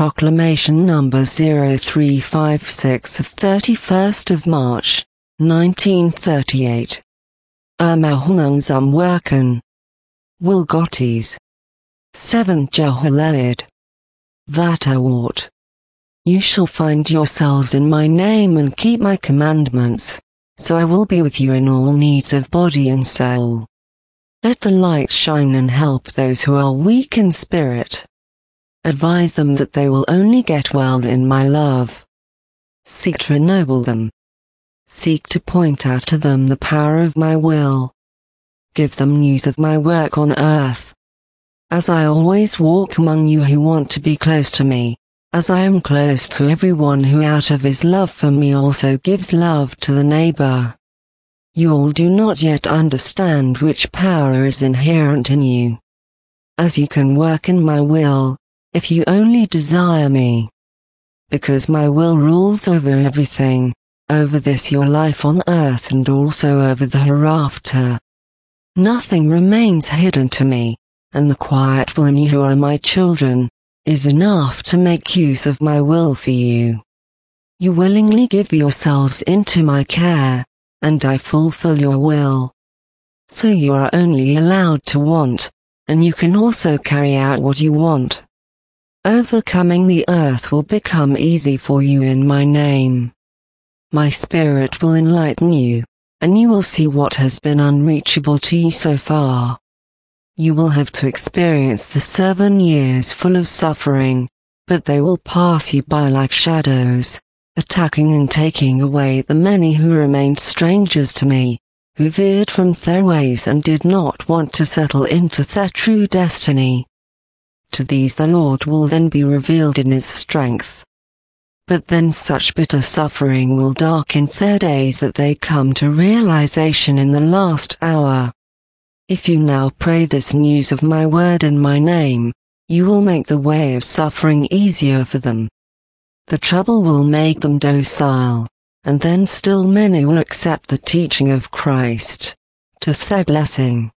Proclamation number 0356 of 31st of March, 1938. Ermahunung zum Wirken. Will Gottes. 7th Jehoielid. Vaterwort. You shall find yourselves in my name and keep my commandments, so I will be with you in all needs of body and soul. Let the light shine and help those who are weak in spirit. Advise them that they will only get well in my love. Seek to ennoble them. Seek to point out to them the power of my will. Give them news of my work on earth. As I always walk among you who want to be close to me, as I am close to everyone who out of his love for me also gives love to the neighbor. You all do not yet understand which power is inherent in you. As you can work in my will, if you only desire me. Because my will rules over everything, over this your life on earth and also over the hereafter. Nothing remains hidden to me, and the quiet will in you who are my children, is enough to make use of my will for you. You willingly give yourselves into my care, and I fulfill your will. So you are only allowed to want, and you can also carry out what you want. Overcoming the earth will become easy for you in my name. My spirit will enlighten you, and you will see what has been unreachable to you so far. You will have to experience the 7 years full of suffering, but they will pass you by like shadows, attacking and taking away the many who remained strangers to me, who veered from their ways and did not want to settle into their true destiny. To these the Lord will then be revealed in his strength. But then such bitter suffering will darken their days that they come to realization in the last hour. If you now pray this news of my word in my name, you will make the way of suffering easier for them. The trouble will make them docile, and then still many will accept the teaching of Christ, to their blessing.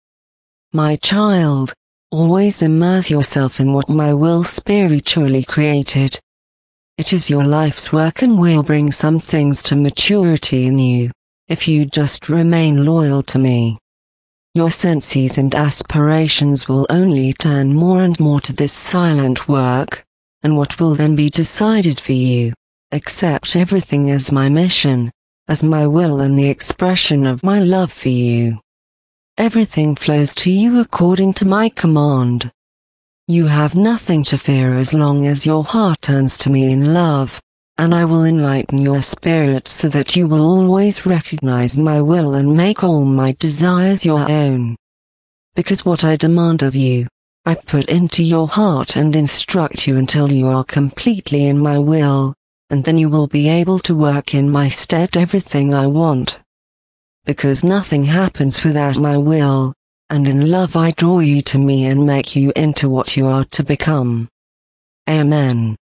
My child, always immerse yourself in what my will spiritually created. It is your life's work and will bring some things to maturity in you, if you just remain loyal to me. Your senses and aspirations will only turn more and more to this silent work, and what will then be decided for you, accept everything as my mission, as my will and the expression of my love for you. Everything flows to you according to my command. You have nothing to fear as long as your heart turns to me in love, and I will enlighten your spirit so that you will always recognize my will and make all my desires your own. Because what I demand of you, I put into your heart and instruct you until you are completely in my will, and then you will be able to work in my stead everything I want. Because nothing happens without my will, and in love I draw you to me and make you into what you are to become. Amen.